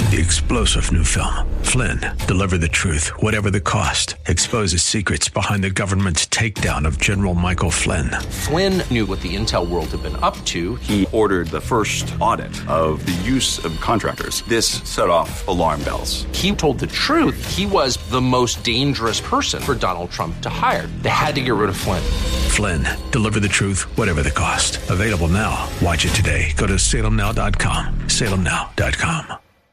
The explosive new film, Flynn, deliver the truth, whatever the cost, exposes secrets behind the government's takedown of General Michael Flynn. Flynn knew what the intel world had been up to. He ordered the first audit of the use of contractors. This set off alarm bells. He told the truth. He was the most dangerous person for Donald Trump to hire. They had to get rid of Flynn. Flynn, deliver the truth, whatever the cost. Available now. Watch it today. Go to salemnow.com. salemnow.com.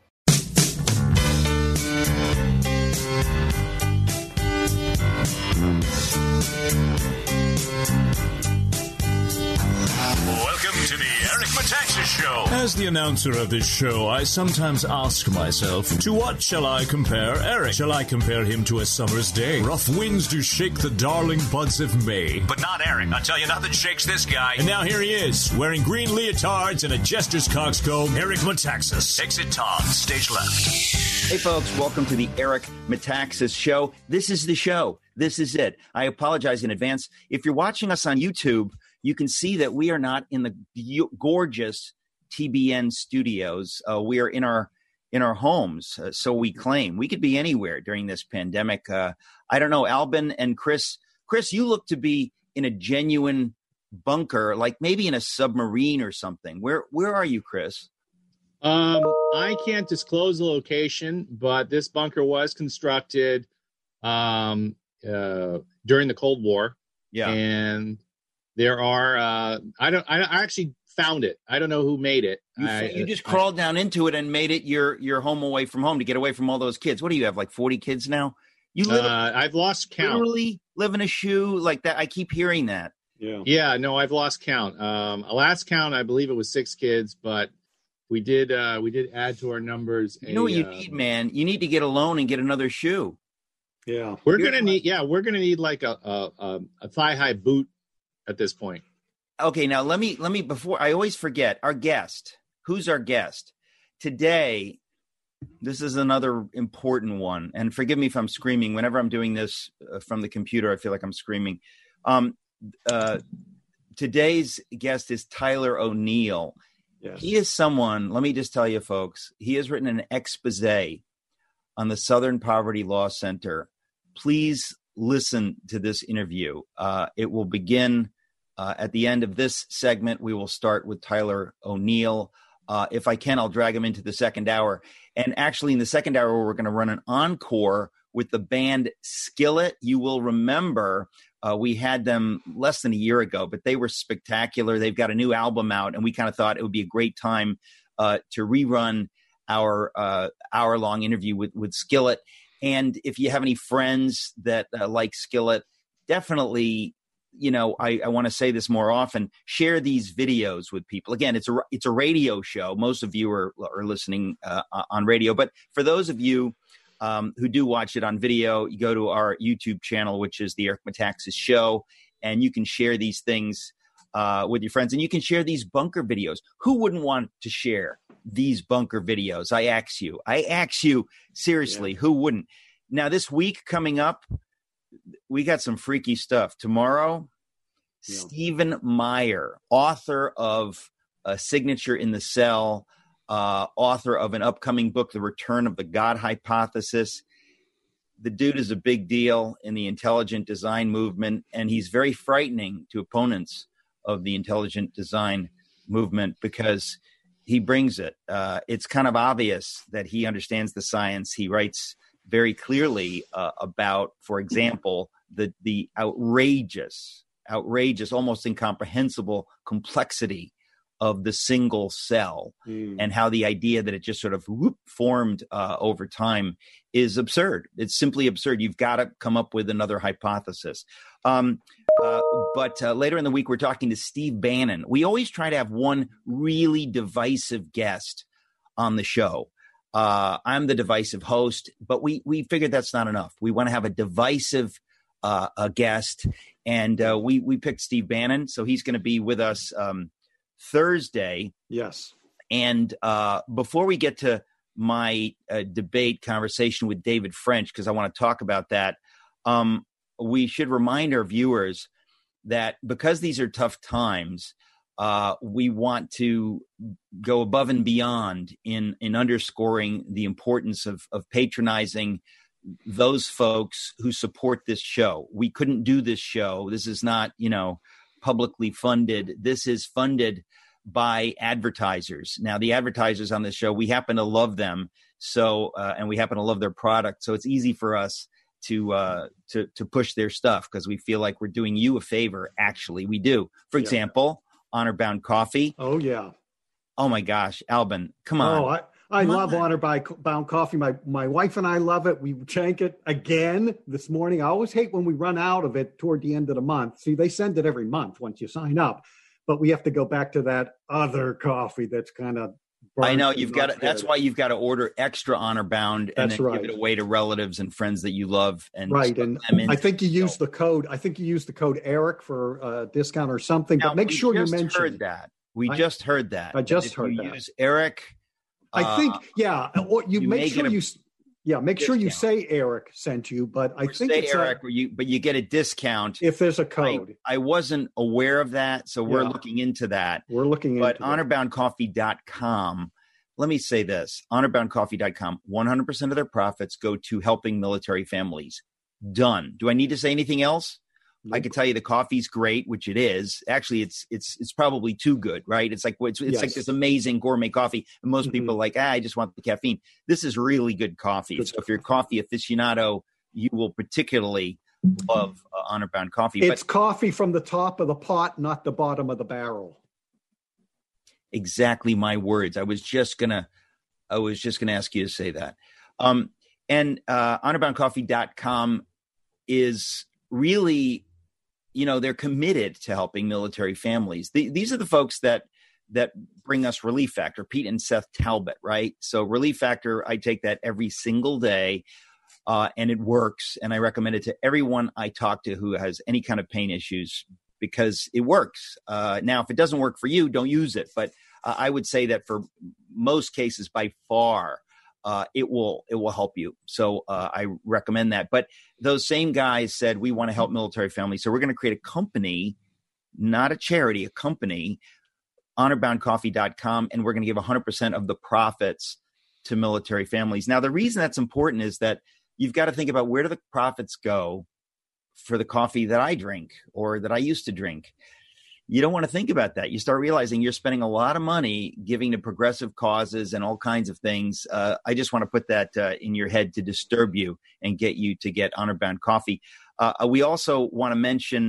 Welcome to the Eric Metaxas Show. As the announcer of this show, I sometimes ask myself, to what shall I compare Eric? Shall I compare him to a summer's day? Rough winds do shake the darling buds of May. But not Eric. I'll tell you, nothing shakes this guy. And now here he is, wearing green leotards and a jester's coxcomb, Eric Metaxas. Exit Tom, stage left. Hey folks, welcome to the Eric Metaxas Show. This is the show. This is it. I apologize in advance. If you're watching us on YouTube, you can see that we are not in the gorgeous TBN studios. We are in our homes, so we claim. We could be anywhere during this pandemic. I don't know, Albin and Chris. Chris, you look to be in a genuine bunker, like maybe in a submarine or something. Where are you, Chris? I can't disclose the location, but this bunker was constructed during the Cold War. Yeah, and there are I actually found it. I don't know who made it. You just crawled down into it and made it your home away from home to get away from all those kids. What do you have, like 40 kids now? You live I've lost count. Literally live in a shoe like that. I keep hearing that. Yeah, no, I've lost count. Last count, I believe it was 6 kids, but we did add to our numbers. You know what you need, man? You need to get a loan and get another shoe. Yeah, we're gonna need like a thigh-high boot at this point. Okay, now let me before I always forget our guest. Who's our guest today? This is another important one, and forgive me if I'm screaming. Whenever I'm doing this from the computer, I feel like I'm screaming. Today's guest is Tyler O'Neill. Yes. He is someone. Let me just tell you, folks. He has written an expose on the Southern Poverty Law Center. Please listen to this interview. It will begin at the end of this segment. We will start with Tyler O'Neill. If I can, I'll drag him into the second hour. And actually, in the second hour, we're going to run an encore with the band Skillet. You will remember we had them less than a year ago, but they were spectacular. They've got a new album out, and we kind of thought it would be a great time to rerun our hour-long interview with Skillet. And if you have any friends that like Skillet, definitely, I want to say this more often, share these videos with people. Again, it's a radio show. Most of you are listening on radio. But for those of you who do watch it on video, you go to our YouTube channel, which is the Eric Metaxas Show, and you can share these things with your friends. And you can share these bunker videos. Who wouldn't want to share these bunker videos? I ask you seriously, Who wouldn't? Now, this week coming up, we got some freaky stuff. Tomorrow, Stephen Meyer, author of Signature in the Cell, author of an upcoming book, The Return of the God Hypothesis. The dude is a big deal in the intelligent design movement, and he's very frightening to opponents of the intelligent design movement because he brings it. It's kind of obvious that he understands the science. He writes very clearly about, for example, the outrageous, almost incomprehensible complexity of the single cell and how the idea that it just sort of formed over time is absurd. It's simply absurd. You've got to come up with another hypothesis. But later in the week, we're talking to Steve Bannon. We always try to have one really divisive guest on the show. I'm the divisive host, but we figured that's not enough. We want to have a divisive guest, and we picked Steve Bannon. So he's going to be with us Thursday. Yes. And before we get to my debate conversation with David French, because I want to talk about that, we should remind our viewers that because these are tough times, We want to go above and beyond in underscoring the importance of patronizing those folks who support this show. We couldn't do this show. This is not, publicly funded. This is funded by advertisers. Now, the advertisers on this show, we happen to love them. So, and we happen to love their product. So it's easy for us to push their stuff because we feel like we're doing you a favor. Actually, we do. For example, Honor Bound Coffee. Oh, yeah. Oh, my gosh. Albin, come on. Oh, I love Honor Bound Coffee. My wife and I love it. We drank it again this morning. I always hate when we run out of it toward the end of the month. See, they send it every month once you sign up, but we have to go back to that other coffee that's kind of. I know you've got to, that's why you've got to order extra Honor Bound and then give it away to relatives and friends that you love. And and I think you use the code. I think you use the code Eric for a discount or something. Now, but make sure you mention that. We just heard that. I just heard that. Use Eric. I think, Or you make sure make sure you say Eric sent you. But I think it's Eric, but you get a discount if there's a code. I wasn't aware of that, so we're looking into that. But honorboundcoffee.com. Let me say this: honorboundcoffee.com. 100% of their profits go to helping military families. Done. Do I need to say anything else? I can tell you the coffee's great, which it is. Actually, it's probably too good, right? It's like like this amazing gourmet coffee, and most people are like, I just want the caffeine. This is really good coffee. So if you're a coffee aficionado, you will particularly love Honor Bound Coffee. It's coffee from the top of the pot, not the bottom of the barrel. Exactly my words. I was just gonna ask you to say that. And honorboundcoffee.com is really, they're committed to helping military families. These are the folks that bring us Relief Factor, Pete and Seth Talbot, right? So Relief Factor, I take that every single day, and it works. And I recommend it to everyone I talk to who has any kind of pain issues because it works. Now, if it doesn't work for you, don't use it. But I would say that for most cases, by far, it will help you. So I recommend that. But those same guys said, we want to help military families. So we're going to create a company, not a charity, a company, honorboundcoffee.com, and we're going to give 100% of the profits to military families. Now, the reason that's important is that you've got to think about where do the profits go for the coffee that I drink or that I used to drink. You don't want to think about that. You start realizing you're spending a lot of money giving to progressive causes and all kinds of things. I just want to put that in your head to disturb you and get you to get Honor Bound Coffee. We also want to mention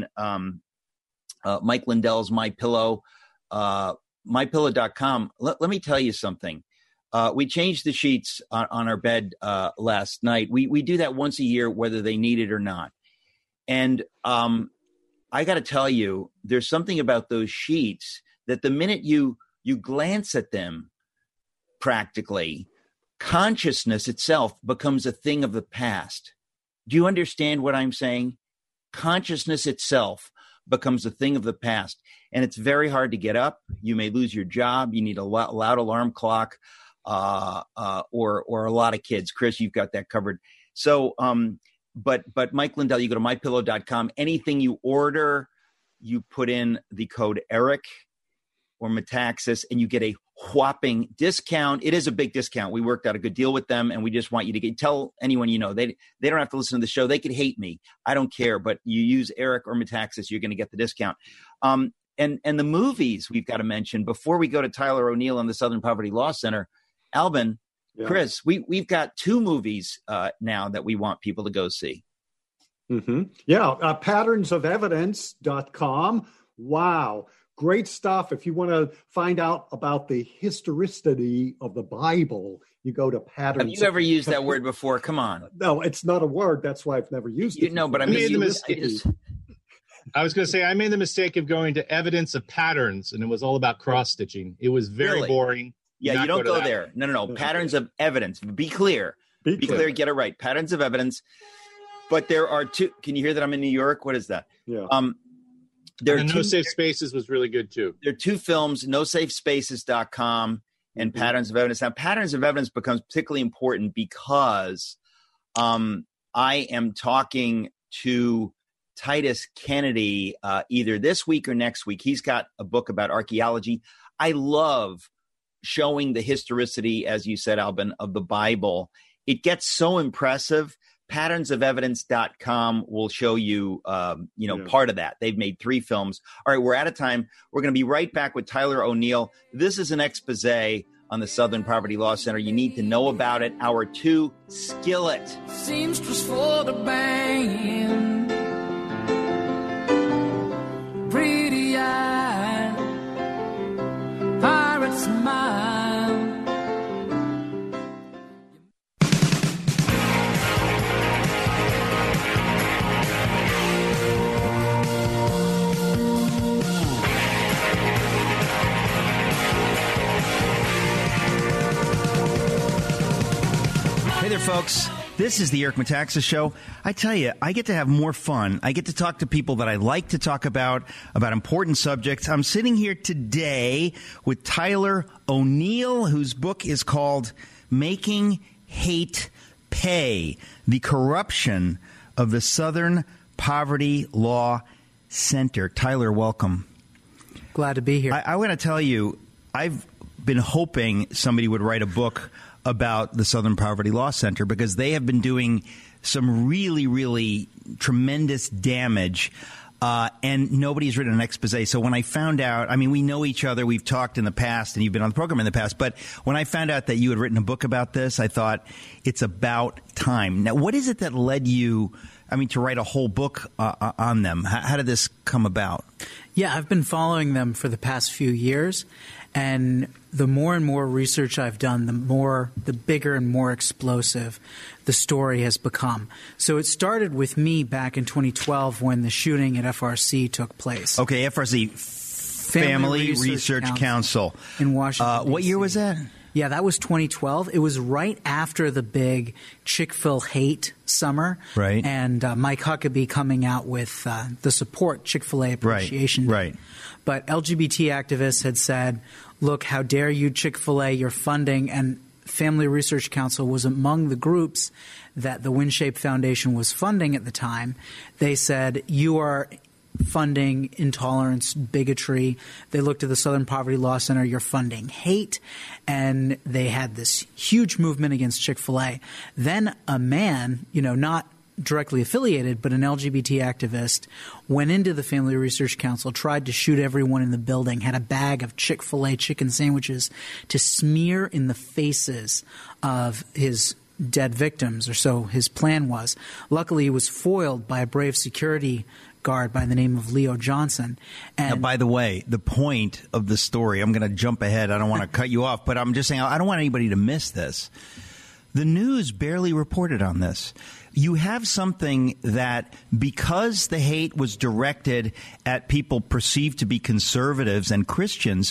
Mike Lindell's MyPillow, mypillow.com. Let me tell you something. We changed the sheets on our bed last night. We do that once a year, whether they need it or not. And I got to tell you, there's something about those sheets that the minute you glance at them, practically, consciousness itself becomes a thing of the past. Do you understand what I'm saying? Consciousness itself becomes a thing of the past. And it's very hard to get up. You may lose your job. You need a loud alarm clock or a lot of kids. Chris, you've got that covered. So, But Mike Lindell, you go to mypillow.com. Anything you order, you put in the code Eric or Metaxas, and you get a whopping discount. It is a big discount. We worked out a good deal with them, and we just want you to tell anyone you know. They don't have to listen to the show. They could hate me. I don't care. But you use Eric or Metaxas, you're going to get the discount. And the movies we've got to mention before we go to Tyler O'Neill and the Southern Poverty Law Center. Albin. Yeah. Chris, we've got 2 movies now that we want people to go see. Mm-hmm. Yeah, patternsofevidence.com. Wow, great stuff. If you want to find out about the historicity of the Bible, you go to Patterns. Have you ever used that word before? Come on. No, it's not a word. That's why I've never used it. No, but I made the mistake. I was going to say, I made the mistake of going to Evidence of Patterns, and it was all about cross-stitching. It was very boring. Yeah, you don't go there. No. Patterns of Evidence. Be clear. Be clear. Get it right. Patterns of Evidence. But there are 2. Can you hear that I'm in New York? What is that? Yeah. No Safe Spaces was really good, too. There are 2 films, nosafespaces.com and Patterns of Evidence. Now, Patterns of Evidence becomes particularly important because I am talking to Titus Kennedy either this week or next week. He's got a book about archaeology. I love showing the historicity, as you said, Albin, of the Bible. It gets so impressive. Patternsofevidence.com will show you, part of that. They've made 3 films. All right, we're out of time. We're going to be right back with Tyler O'Neill. This is an expose on the Southern Poverty Law Center. You need to know about it. Hour 2, Skillet. Seamstress for the band, pretty-eyed pirate smile. Hey there, folks. This is the Eric Metaxas Show. I tell you, I get to have more fun. I get to talk to people that I like to talk about important subjects. I'm sitting here today with Tyler O'Neill, whose book is called Making Hate Pay, The Corruption of the Southern Poverty Law Center. Tyler, welcome. Glad to be here. I want to tell you, I've been hoping somebody would write a book about the Southern Poverty Law Center because they have been doing some really, really tremendous damage, and nobody's written an expose. So when I found out, I mean, we know each other, we've talked in the past, and you've been on the program in the past, but when I found out that you had written a book about this, I thought it's about time. Now, what is it that led you, to write a whole book on them? How did this come about? Yeah, I've been following them for the past few years, and the more and more research I've done, the bigger and more explosive the story has become. So it started with me back in 2012 when the shooting at FRC took place. Okay, FRC, Family Research Council. In Washington, what year was that? Yeah, that was 2012. It was right after the big Chick-fil hate summer. Right. And Mike Huckabee coming out with the Support Chick-fil-A Appreciation Day. Right. But LGBT activists had said, look, how dare you, Chick-fil-A, you're funding, and Family Research Council was among the groups that the WinShape Foundation was funding at the time. They said, you are funding intolerance, bigotry. They looked at the Southern Poverty Law Center, you're funding hate. And they had this huge movement against Chick-fil-A. Then a man, not directly affiliated, but an LGBT activist, went into the Family Research Council, tried to shoot everyone in the building, had a bag of Chick-fil-A chicken sandwiches to smear in the faces of his dead victims, or so his plan was. Luckily, he was foiled by a brave security guard by the name of Leo Johnson. And now, by the way, the point of the story, I'm going to jump ahead. I don't want to cut you off, but I'm just saying I don't want anybody to miss this. The news barely reported on this. You have something that, because the hate was directed at people perceived to be conservatives and Christians,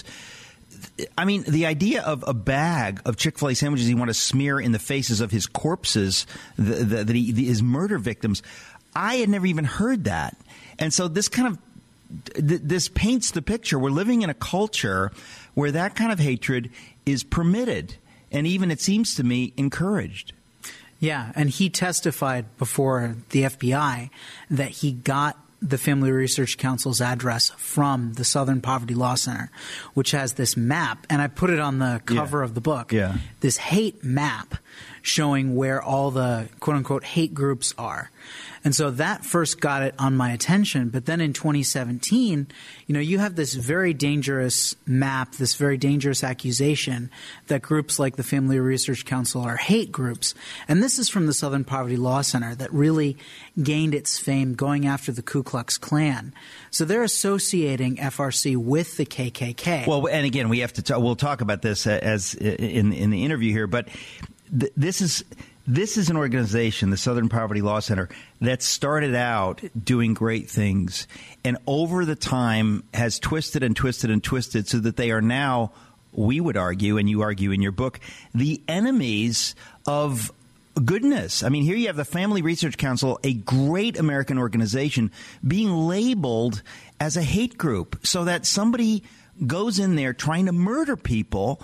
the idea of a bag of Chick-fil-A sandwiches you want to smear in the faces of his corpses, his murder victims, I had never even heard that. And so this this paints the picture. We're living in a culture where that kind of hatred is permitted and even, it seems to me, encouraged. Yeah, and he testified before the FBI that he got the Family Research Council's address from the Southern Poverty Law Center, which has this map, and I put it on the cover of the book, this hate map showing where all the quote-unquote hate groups are. And so that first got it on my attention. But then in 2017, you have this very dangerous map, this very dangerous accusation that groups like the Family Research Council are hate groups. And this is from the Southern Poverty Law Center that really gained its fame going after the Ku Klux Klan. So they're associating FRC with the KKK. Well, and again, we have to we'll talk about this as in the interview here, but this is an organization, the Southern Poverty Law Center, that started out doing great things and over the time has twisted and twisted and twisted so that they are now, we would argue, and you argue in your book, the enemies of goodness. Here you have the Family Research Council, a great American organization, being labeled as a hate group so that somebody goes in there trying to murder people.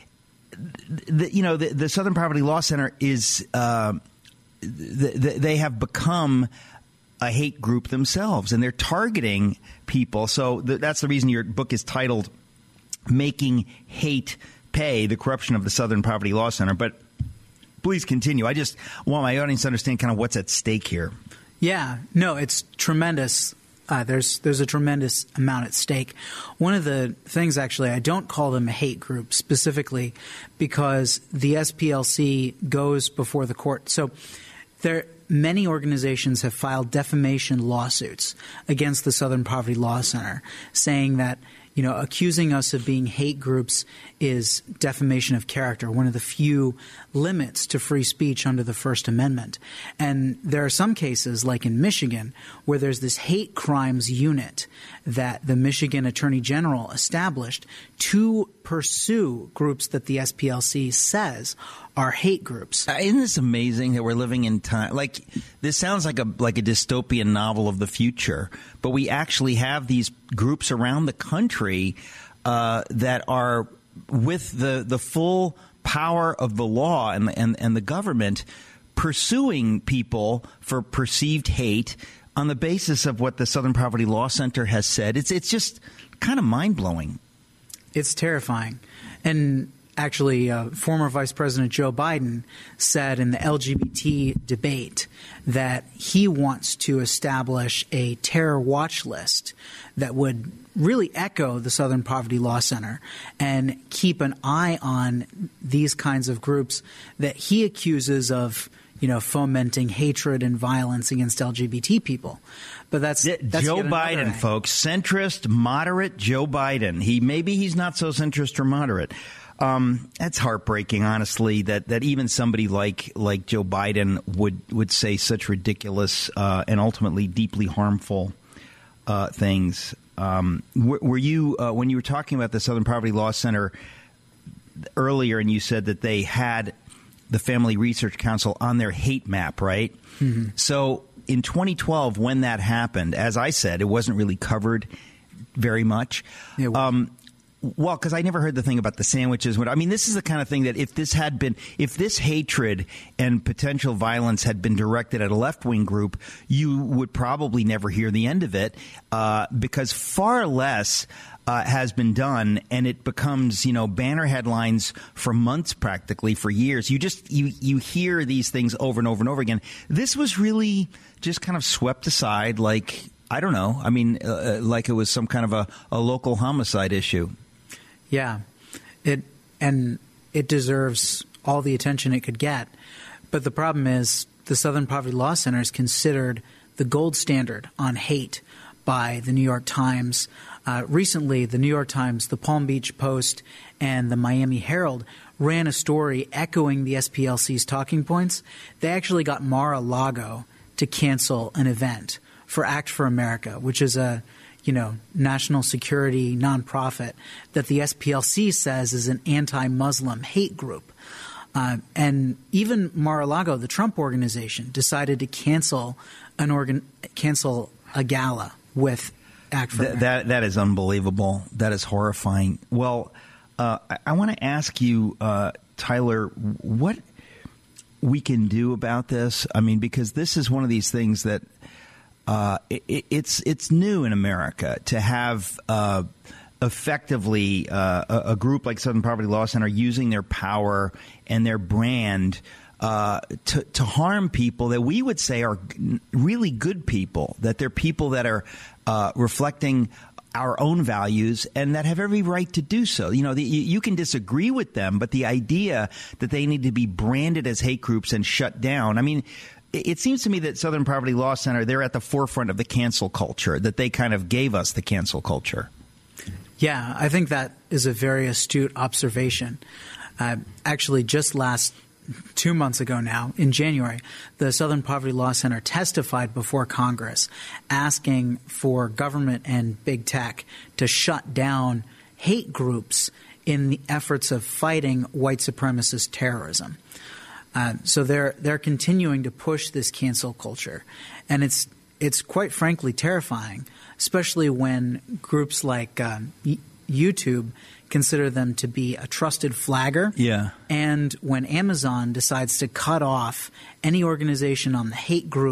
The Southern Poverty Law Center is they have become a hate group themselves, and they're targeting people. So that's the reason your book is titled Making Hate Pay, The Corruption of the Southern Poverty Law Center. But please continue. I just want my audience to understand kind of what's at stake here. Yeah, no, it's tremendous. There's a tremendous amount at stake. One of the things, actually, I don't call them a hate group specifically because the SPLC goes before the court. So many organizations have filed defamation lawsuits against the Southern Poverty Law Center, saying that, accusing us of being hate groups is defamation of character, one of the few limits to free speech under the First Amendment. And there are some cases, like in Michigan, where there's this hate crimes unit that the Michigan Attorney General established to pursue groups that the SPLC says are hate groups. Isn't this amazing that we're living in time? Like, this sounds like a dystopian novel of the future, but we actually have these groups around the country that are with the full power of the law and the government pursuing people for perceived hate on the basis of what the Southern Poverty Law Center has said. It's just kind of mind-blowing. It's terrifying. And actually, former Vice President Joe Biden said in the LGBT debate that he wants to establish a terror watch list that would really echo the Southern Poverty Law Center and keep an eye on these kinds of groups that he accuses of, fomenting hatred and violence against LGBT people. But that's Joe Biden, folks, centrist, moderate Joe Biden. He's not so centrist or moderate. That's heartbreaking, honestly, that even somebody like Joe Biden would say such ridiculous and ultimately deeply harmful things. Were you when you were talking about the Southern Poverty Law Center earlier, and you said that they had the Family Research Council on their hate map, right? Mm-hmm. So in 2012, when that happened, as I said, it wasn't really covered very much. Well, because I never heard the thing about the sandwiches. This is the kind of thing that if this hatred and potential violence had been directed at a left-wing group, you would probably never hear the end of it because far less has been done, and it becomes, banner headlines for months, practically for years. You hear these things over and over and over again. This was really just kind of swept aside like, I don't know, like it was some kind of a local homicide issue. Yeah, it deserves all the attention it could get. But the problem is the Southern Poverty Law Center is considered the gold standard on hate by the New York Times. Recently, the New York Times, the Palm Beach Post, and the Miami Herald ran a story echoing the SPLC's talking points. They actually got Mar-a-Lago to cancel an event for Act for America, which is a national security nonprofit that the SPLC says is an anti-Muslim hate group. And even Mar-a-Lago, the Trump organization, decided to cancel a gala with Act for America. That is unbelievable. That is horrifying. Well, I want to ask you, Tyler, what we can do about this. Because this is one of these things that it's new in America to have effectively a group like Southern Poverty Law Center using their power and their brand to harm people that we would say are really good people, that they're people that are reflecting our own values and that have every right to do so. You can disagree with them, but the idea that they need to be branded as hate groups and shut down, it seems to me that Southern Poverty Law Center, they're at the forefront of the cancel culture, that they kind of gave us the cancel culture. Yeah, I think that is a very astute observation. Actually, just 2 months ago now, in January, the Southern Poverty Law Center testified before Congress asking for government and big tech to shut down hate groups in the efforts of fighting white supremacist terrorism. So they're continuing to push this cancel culture, and it's quite frankly terrifying, especially when groups like YouTube consider them to be a trusted flagger. Yeah. And when Amazon decides to cut off any organization on the hate group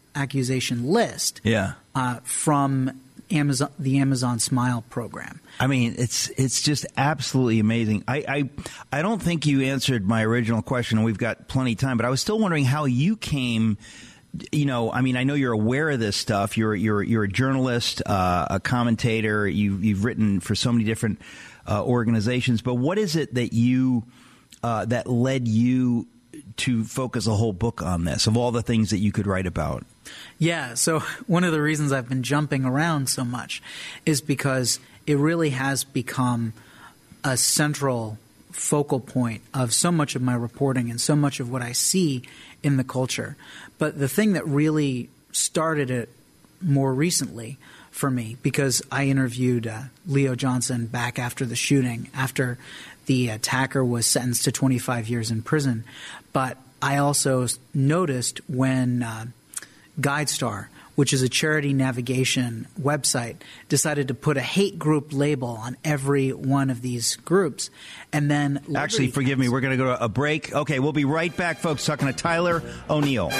accusation list Yeah. From Amazon, the Amazon Smile program. I mean, it's just absolutely amazing. I don't think you answered my original question, and we've got plenty of time, but I was still wondering how you came. You know, I mean, I know you're aware of this stuff. You're a journalist, a commentator. You've written for so many different organizations. But what is it that that led you to focus a whole book on this, of all the things that you could write about? Yeah, so one of the reasons I've been jumping around so much is because it really has become a central focal point of so much of my reporting and so much of what I see in the culture. But the thing that really started it more recently for me, because I interviewed Leo Johnson back after the shooting, after the attacker was sentenced to 25 years in prison. But I also noticed when GuideStar, which is a charity navigation website, decided to put a hate group label on every one of these groups. And then actually, forgive me, we're going to go to a break. Okay, we'll be right back, folks, talking to Tyler O'Neill.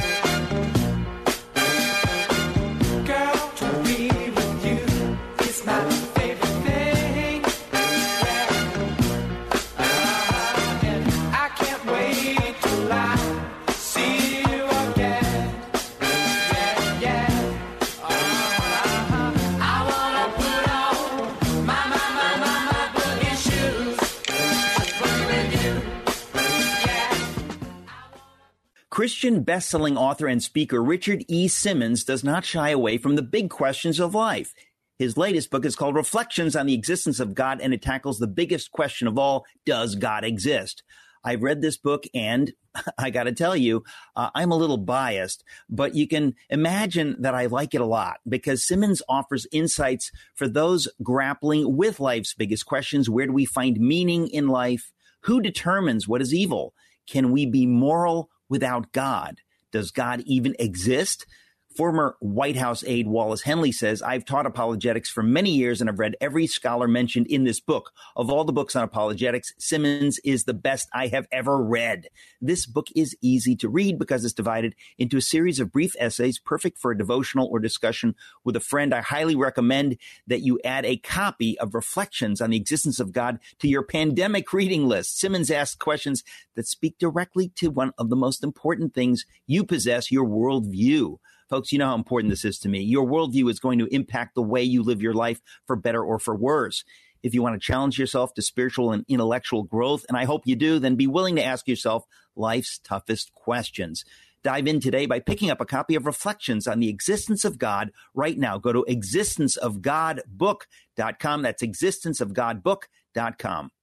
Christian best-selling author and speaker Richard E. Simmons does not shy away from the big questions of life. His latest book is called Reflections on the Existence of God, and it tackles the biggest question of all: does God exist? I've read this book, and I got to tell you, I'm a little biased, but you can imagine that I like it a lot because Simmons offers insights for those grappling with life's biggest questions. Where do we find meaning in life? Who determines what is evil? Can we be moral without God? Does God even exist? Former White House aide Wallace Henley says, I've taught apologetics for many years and I've read every scholar mentioned in this book. Of all the books on apologetics, Simmons is the best I have ever read. This book is easy to read because it's divided into a series of brief essays, perfect for a devotional or discussion with a friend. I highly recommend that you add a copy of Reflections on the Existence of God to your pandemic reading list. Simmons asks questions that speak directly to one of the most important things you possess, your worldview. Folks, you know how important this is to me. Your worldview is going to impact the way you live your life, for better or for worse. If you want to challenge yourself to spiritual and intellectual growth, and I hope you do, then be willing to ask yourself life's toughest questions. Dive in today by picking up a copy of Reflections on the Existence of God right now. Go to existenceofgodbook.com. That's existenceofgodbook.com.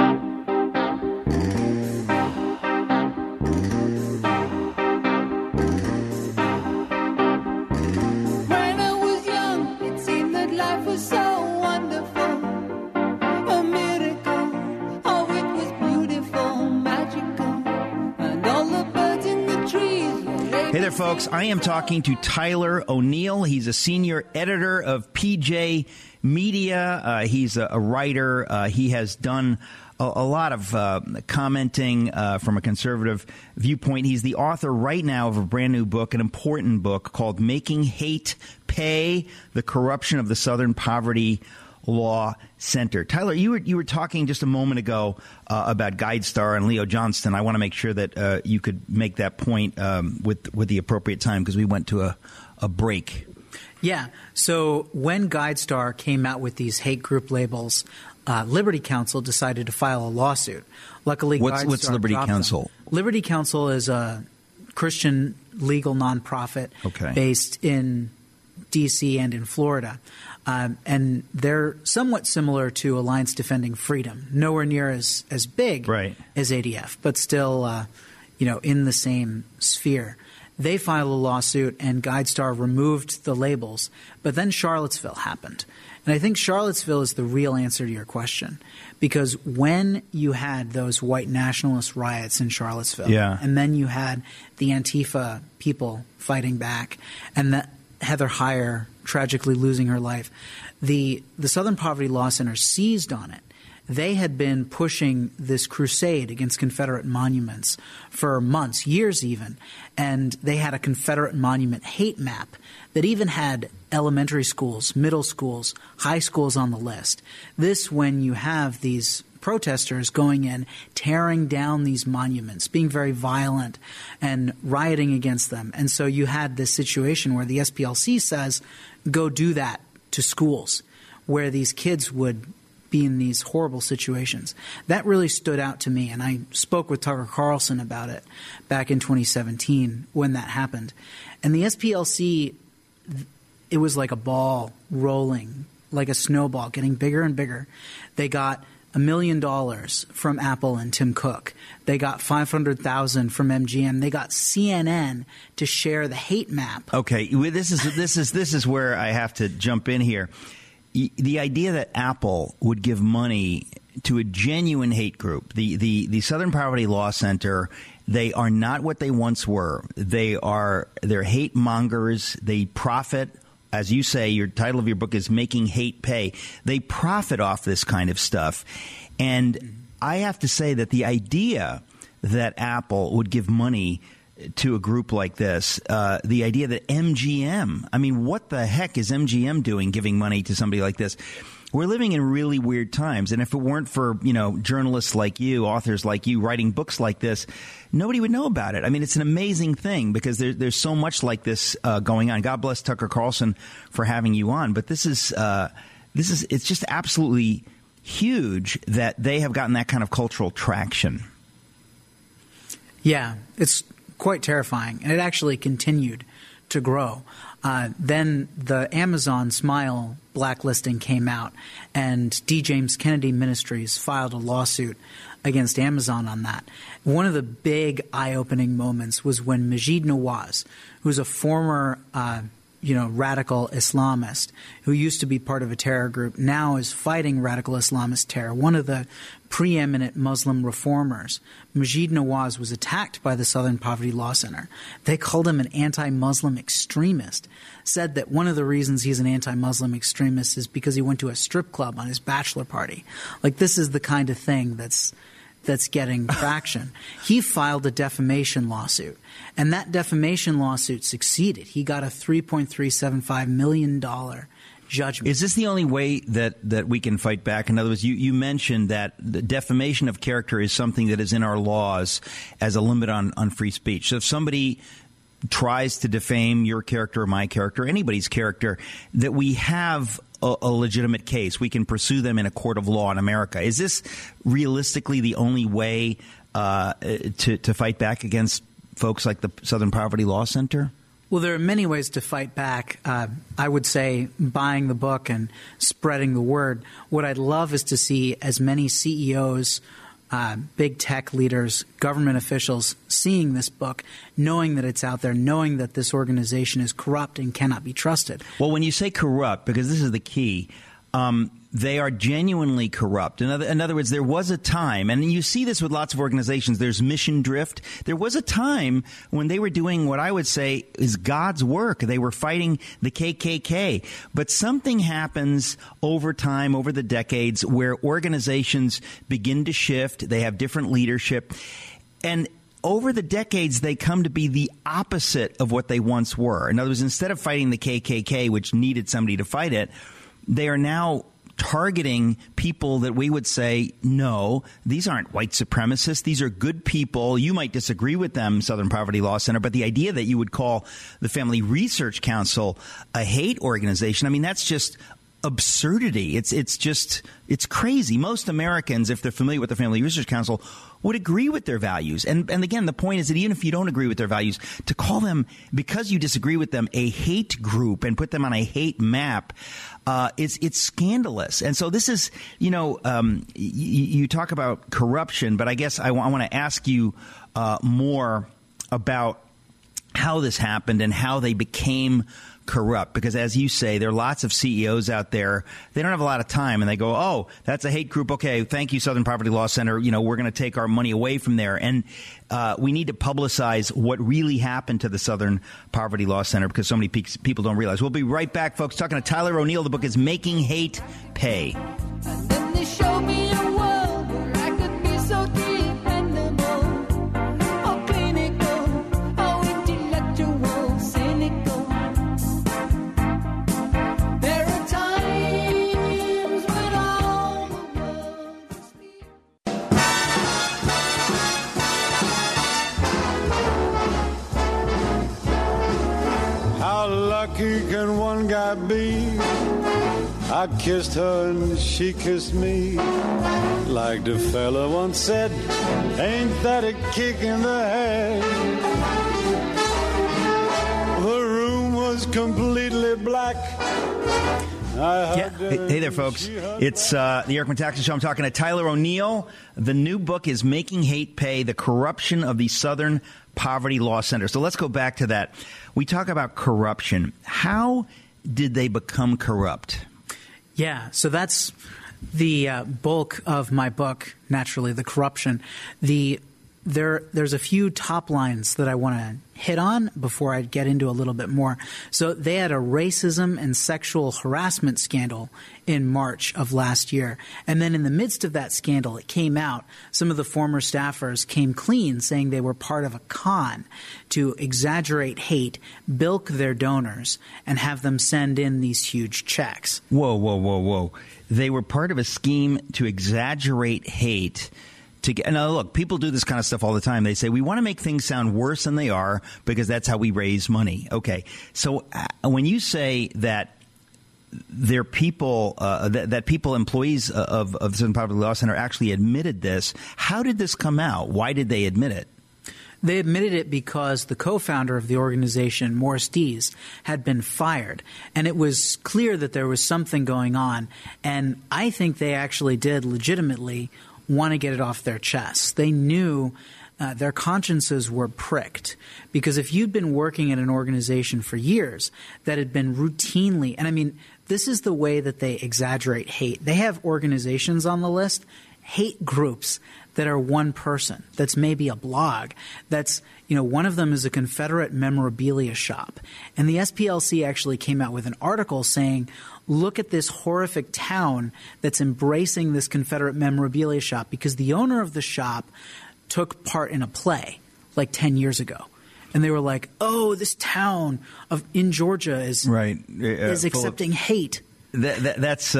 Hey there, folks. I am talking to Tyler O'Neill. He's a senior editor of PJ Media. He's a writer. He has done a lot of commenting from a conservative viewpoint. He's the author right now of a brand new book, an important book called Making Hate Pay: The Corruption of the Southern Poverty Law Center. Tyler, you were talking just a moment ago about GuideStar and Leo Johnson. I want to make sure that you could make that point with the appropriate time because we went to a break. Yeah. So when GuideStar came out with these hate group labels, Liberty Counsel decided to file a lawsuit. Luckily, what's Liberty Counsel? Liberty Counsel is a Christian legal nonprofit based in D.C. and in Florida. And they're somewhat similar to Alliance Defending Freedom, nowhere near as big as ADF, but still, in the same sphere. They filed a lawsuit, and GuideStar removed the labels. But then Charlottesville happened. And I think Charlottesville is the real answer to your question, because when you had those white nationalist riots in Charlottesville, and then you had the Antifa people fighting back, and that Heather Heyer tragically losing her life, the Southern Poverty Law Center seized on it they had been pushing this crusade against Confederate monuments for months, years even, and they had a Confederate monument hate map that even had elementary schools, middle schools, high schools on the list. This when you have these protesters going in, tearing down these monuments, being very violent and rioting against them. And so you had this situation where the SPLC says, go do that to schools, where these kids would be in these horrible situations. That really stood out to me, and I spoke with Tucker Carlson about it back in 2017 when that happened. And the SPLC, it was like a ball rolling, like a snowball, getting bigger and bigger. They got $1 million from Apple and Tim Cook. They got $500,000 from MGM. They got CNN to share the hate map. Okay, this is where I have to jump in here. The idea that Apple would give money to a genuine hate group, the Southern Poverty Law Center, they are not what they once were. They're hate mongers. They profit. As you say, your title of your book is Making Hate Pay. They profit off this kind of stuff. And I have to say that the idea that Apple would give money to a group like this, the idea that MGM, I mean, what the heck is MGM doing giving money to somebody like this? We're living in really weird times. And if it weren't for, journalists like you, authors like you writing books like this, nobody would know about it. I mean, it's an amazing thing because there's so much like this going on. God bless Tucker Carlson for having you on. But it's just absolutely huge that they have gotten that kind of cultural traction. Yeah, it's quite terrifying. And it actually continued to grow. Then the Amazon Smile blacklisting came out, and D. James Kennedy Ministries filed a lawsuit against Amazon on that. One of the big eye-opening moments was when Maajid Nawaz, who's a former radical Islamist who used to be part of a terror group, now is fighting radical Islamist terror, one of the preeminent Muslim reformers. Maajid Nawaz was attacked by the Southern Poverty Law Center. They called him an anti-Muslim extremist, said that one of the reasons he's an anti-Muslim extremist is because he went to a strip club on his bachelor party. Like, this is the kind of thing that's getting traction. He filed a defamation lawsuit, and that defamation lawsuit succeeded. He got a $3.375 million judgment. Is this the only way that we can fight back? In other words, you mentioned that the defamation of character is something that is in our laws as a limit on free speech. So if somebody tries to defame your character or my character, anybody's character, that we have a legitimate case. We can pursue them in a court of law in America. Is this realistically the only way to fight back against folks like the Southern Poverty Law Center? Well, there are many ways to fight back. I would say buying the book and spreading the word. What I'd love is to see as many CEOs, big tech leaders, government officials seeing this book, knowing that it's out there, knowing that this organization is corrupt and cannot be trusted. Well, when you say corrupt, because this is the key, they are genuinely corrupt. In other words, there was a time, and you see this with lots of organizations, there's mission drift. There was a time when they were doing what I would say is God's work. They were fighting the KKK. But something happens over time, over the decades, where organizations begin to shift. They have different leadership. And over the decades, they come to be the opposite of what they once were. In other words, instead of fighting the KKK, which needed somebody to fight it, they are now targeting people that we would say, no, these aren't white supremacists. These are good people. You might disagree with them, Southern Poverty Law Center, but the idea that you would call the Family Research Council a hate organization, I mean, that's just absurdity. It's crazy. Most Americans, if they're familiar with the Family Research Council, would agree with their values. And again, the point is that even if you don't agree with their values, to call them, because you disagree with them, a hate group and put them on a hate map, it's scandalous. And so this is, you talk about corruption, but I guess I want to ask you more about how this happened and how they became corrupt, because as you say, there are lots of CEOs out there. They don't have a lot of time, and they go, "Oh, that's a hate group. Okay, thank you, Southern Poverty Law Center. We're going to take our money away from there." And we need to publicize what really happened to the Southern Poverty Law Center, because so many people don't realize. We'll be right back, folks. Talking to Tyler O'Neill. The book is Making Hate Pay. And then they showed me a lucky can one guy be? I kissed her and she kissed me. Like the fella once said, ain't that a kick in the head? The room was completely black. Yeah. Hey there, folks. It's the Eric Metaxas Show. I'm talking to Tyler O'Neill. The new book is Making Hate Pay, The Corruption of the Southern Poverty Law Center. So let's go back to that. We talk about corruption. How did they become corrupt? Yeah, so that's the bulk of my book, naturally, the corruption. There's a few top lines that I want to hit on before I get into a little bit more. So they had a racism and sexual harassment scandal in March of last year. And then in the midst of that scandal, it came out, some of the former staffers came clean saying they were part of a con to exaggerate hate, bilk their donors, and have them send in these huge checks. Whoa. They were part of a scheme to exaggerate hate. Now, look, people do this kind of stuff all the time. They say, we want to make things sound worse than they are because that's how we raise money. Okay. So when you say that they're people, that people, employees of the Southern Poverty Law Center actually admitted this, how did this come out? Why did they admit it? They admitted it because the co-founder of the organization, Morris Dees, had been fired. And it was clear that there was something going on. And I think they actually did legitimately want to get it off their chests. They knew their consciences were pricked, because if you'd been working at an organization for years that had been routinely – and I mean, this is the way that they exaggerate hate. They have organizations on the list, hate groups that are one person, that's maybe a blog, that's – one of them is a Confederate memorabilia shop. And the SPLC actually came out with an article saying, look at this horrific town that's embracing this Confederate memorabilia shop, because the owner of the shop took part in a play like 10 years ago. And they were like, oh, this town in Georgia is accepting hate. That's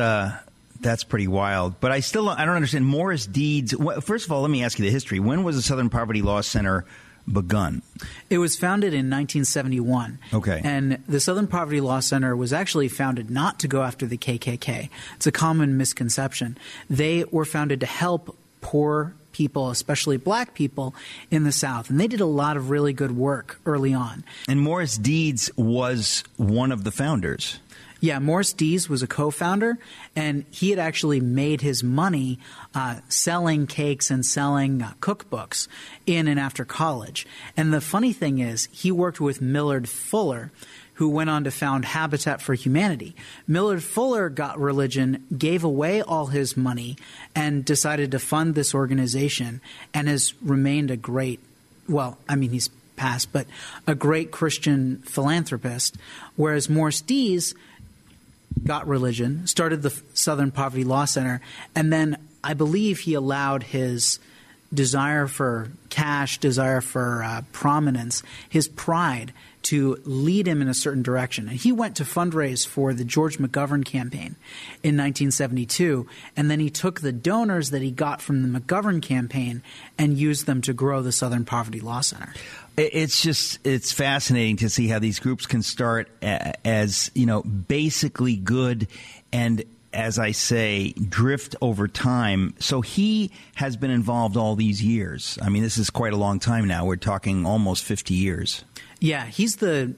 pretty wild. But I don't understand. Morris Dees. First of all, let me ask you the history. When was the Southern Poverty Law Center begun? It was founded in 1971. Okay. And the Southern Poverty Law Center was actually founded not to go after the KKK. It's a common misconception. They were founded to help poor people, especially black people in the South. And they did a lot of really good work early on. And Morris Dees was one of the founders. Yeah, Morris Dees was a co-founder, and he had actually made his money selling cakes and selling cookbooks in and after college. And the funny thing is, he worked with Millard Fuller, who went on to found Habitat for Humanity. Millard Fuller got religion, gave away all his money, and decided to fund this organization, and has remained a great – well, I mean, he's passed, but a great Christian philanthropist, whereas Morris Dees – got religion, started the Southern Poverty Law Center, and then I believe he allowed his desire for cash, desire for prominence, his pride to lead him in a certain direction. And he went to fundraise for the George McGovern campaign in 1972, and then he took the donors that he got from the McGovern campaign and used them to grow the Southern Poverty Law Center. It's fascinating to see how these groups can start as, basically good and, as I say, drift over time. So he has been involved all these years. I mean, this is quite a long time now. We're talking almost 50 years. Yeah, he's the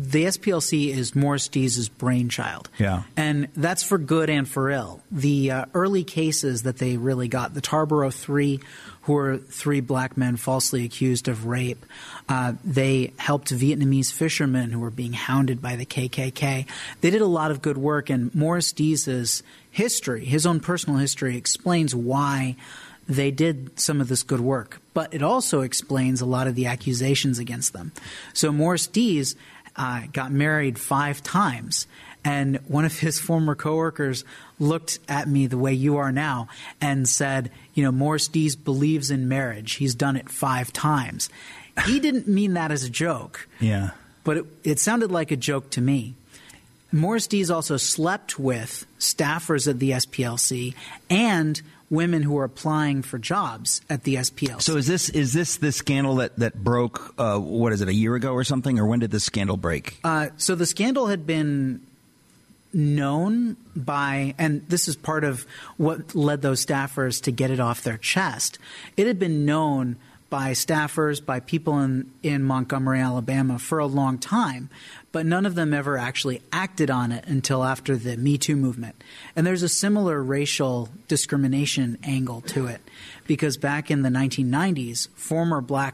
SPLC is Morris Dees' brainchild. Yeah. And that's for good and for ill. The early cases that they really got, the Tarboro Three, who were 3 black men falsely accused of rape. They helped Vietnamese fishermen who were being hounded by the KKK. They did a lot of good work, and Morris Dees' history, his own personal history, explains why they did some of this good work. But it also explains a lot of the accusations against them. So Morris Dees got married 5 times. And one of his former coworkers looked at me the way you are now and said, Morris Dees believes in marriage. He's done it 5 times. He didn't mean that as a joke. Yeah. But it sounded like a joke to me. Morris Dees also slept with staffers at the SPLC and women who were applying for jobs at the SPLC. So is this the scandal that broke, what is it, a year ago or something? Or when did this scandal break? So the scandal had been known by, and this is part of what led those staffers to get it off their chest. It had been known by staffers, by people in Montgomery, Alabama for a long time, but none of them ever actually acted on it until after the Me Too movement. And there's a similar racial discrimination angle to it, because back in the 1990s, black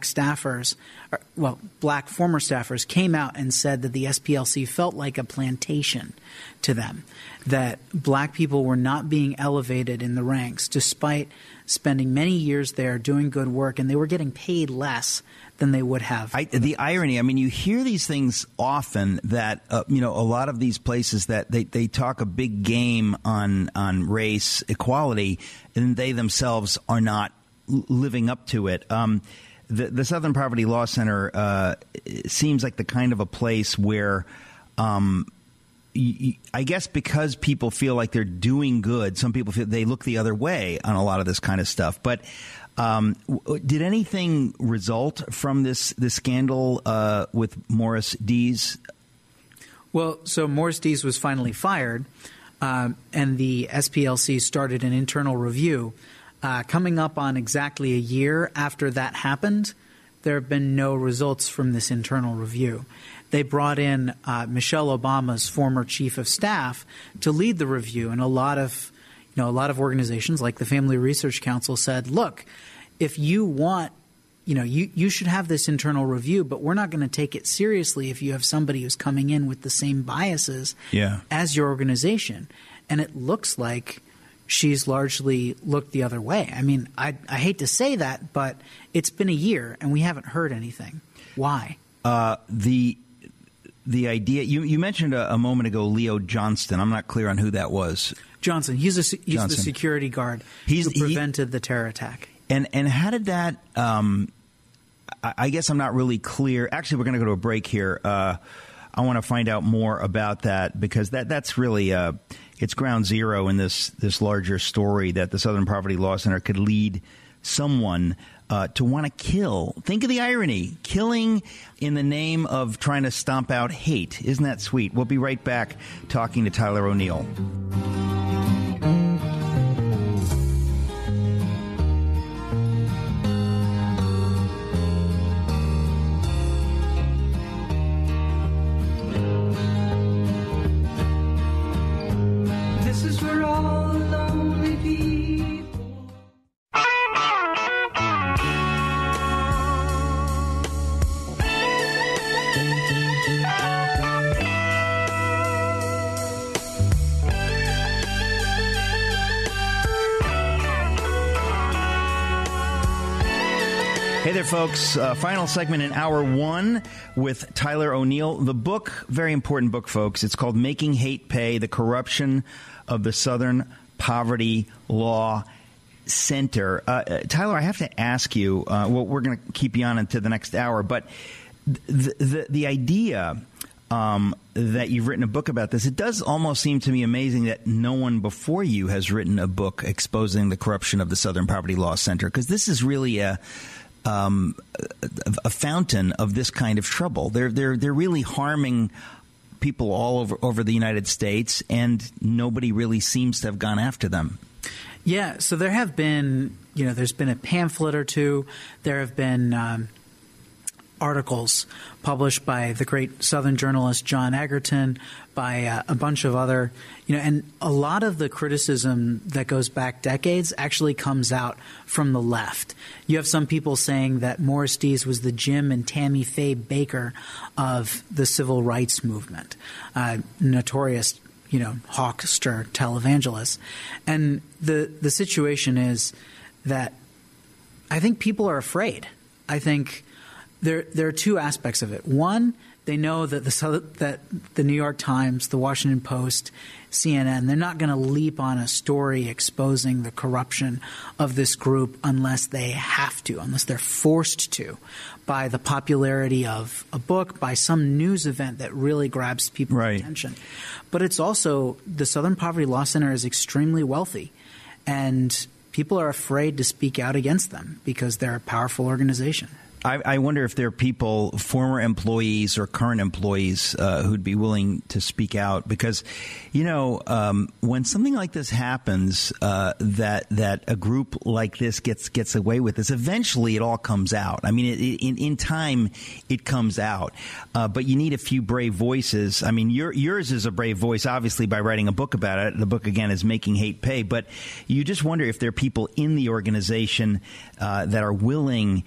former staffers came out and said that the SPLC felt like a plantation to them, that black people were not being elevated in the ranks despite spending many years there doing good work, and they were getting paid less than they would have. The irony, I mean, you hear these things often that, a lot of these places that they talk a big game on race equality, and they themselves are not living up to it. The Southern Poverty Law Center seems like the kind of a place where I guess because people feel like they're doing good, some people feel they look the other way on a lot of this kind of stuff. But did anything result from this scandal with Morris Dees? Well, so Morris Dees was finally fired, and the SPLC started an internal review. Coming up on exactly a year after that happened, there have been no results from this internal review. They brought in Michelle Obama's former chief of staff to lead the review, and a lot of organizations like the Family Research Council said, "Look, if you want, you should have this internal review, but we're not going to take it seriously if you have somebody who's coming in with the same biases as your organization." And it looks like she's largely looked the other way. I mean, I hate to say that, but it's been a year and we haven't heard anything. Why? The idea you mentioned a moment ago, Leo Johnston. I'm not clear on who that was. Johnson. He's the security guard who prevented the terror attack. And how did that? I guess I'm not really clear. Actually, we're going to go to a break here. I want to find out more about that, because that's really it's ground zero in this larger story that the Southern Poverty Law Center could lead someone to want to kill. Think of the irony. Killing in the name of trying to stomp out hate. Isn't that sweet? We'll be right back talking to Tyler O'Neill. This is for all the lonely people. Hey there, folks. Final segment in hour one with Tyler O'Neill. The book, very important book, folks. It's called Making Hate Pay, The Corruption of the Southern Poverty Law Center. Tyler, I have to ask you, we're going to keep you on into the next hour, but the idea that you've written a book about this, it does almost seem to me amazing that no one before you has written a book exposing the corruption of the Southern Poverty Law Center, because this is really a fountain of this kind of trouble. They're really harming people all over the United States, and nobody really seems to have gone after them. Yeah, so there have been, there's been a pamphlet or two. There have been articles published by the great Southern journalist John Egerton, by a bunch of other, and a lot of the criticism that goes back decades actually comes out from the left. You have some people saying that Morris Dees was the Jim and Tammy Faye Baker of the civil rights movement, notorious, hawkster televangelists. And the situation is that I think people are afraid. I think there are two aspects of it. One, they know that the New York Times, the Washington Post, CNN, they're not going to leap on a story exposing the corruption of this group unless they have to, unless they're forced to, by the popularity of a book, by some news event that really grabs people's attention. But it's also, the Southern Poverty Law Center is extremely wealthy, and people are afraid to speak out against them because they're a powerful organization. I wonder if there are people, former employees or current employees, who'd be willing to speak out because, when something like this happens, that a group like this gets away with this, eventually it all comes out. I mean, in time, it comes out. But you need a few brave voices. I mean, yours is a brave voice, obviously, by writing a book about it. The book, again, is Making Hate Pay. But you just wonder if there are people in the organization that are willing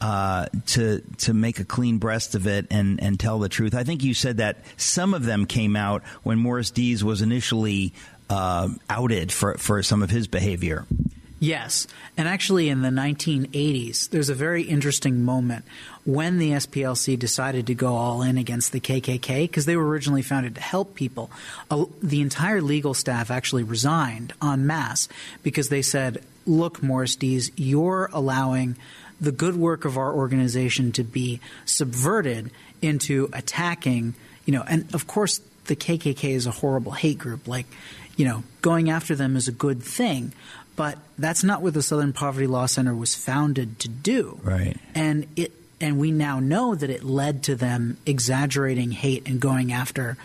to make a clean breast of it and tell the truth. I think you said that some of them came out when Morris Dees was initially outed for some of his behavior. Yes. And actually in the 1980s, there's a very interesting moment when the SPLC decided to go all in against the KKK because they were originally founded to help people. The entire legal staff actually resigned en masse because they said, look, Morris Dees, you're allowing the good work of our organization to be subverted into attacking, and of course the KKK is a horrible hate group. Like, going after them is a good thing, but that's not what the Southern Poverty Law Center was founded to do. Right. And we now know that it led to them exaggerating hate and going after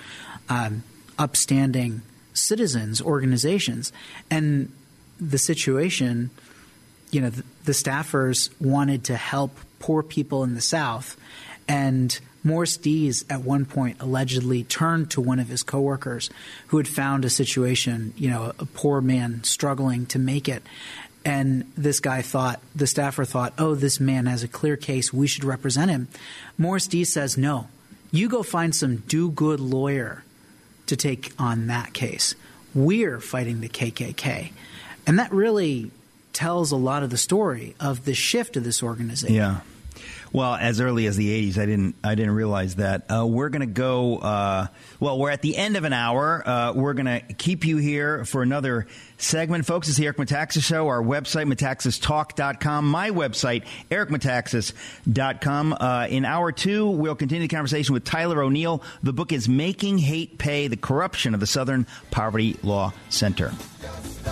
upstanding citizens, organizations, and the situation. The staffers wanted to help poor people in the South, and Morris Dees at one point allegedly turned to one of his coworkers who had found a situation, a poor man struggling to make it. And the staffer thought, oh, this man has a clear case. We should represent him. Morris Dees says, no, you go find some do-good lawyer to take on that case. We're fighting the KKK. And that really tells a lot of the story of the shift of this organization. Yeah. Well, as early as the 80s, I didn't realize that. We're going to go. We're at the end of an hour. We're going to keep you here for another segment, folks. It's the Eric Metaxas Show. Our website, metaxastalk.com. My website, ericmetaxas.com. In hour 2, we'll continue the conversation with Tyler O'Neill. The book is Making Hate Pay: The Corruption of the Southern Poverty Law Center.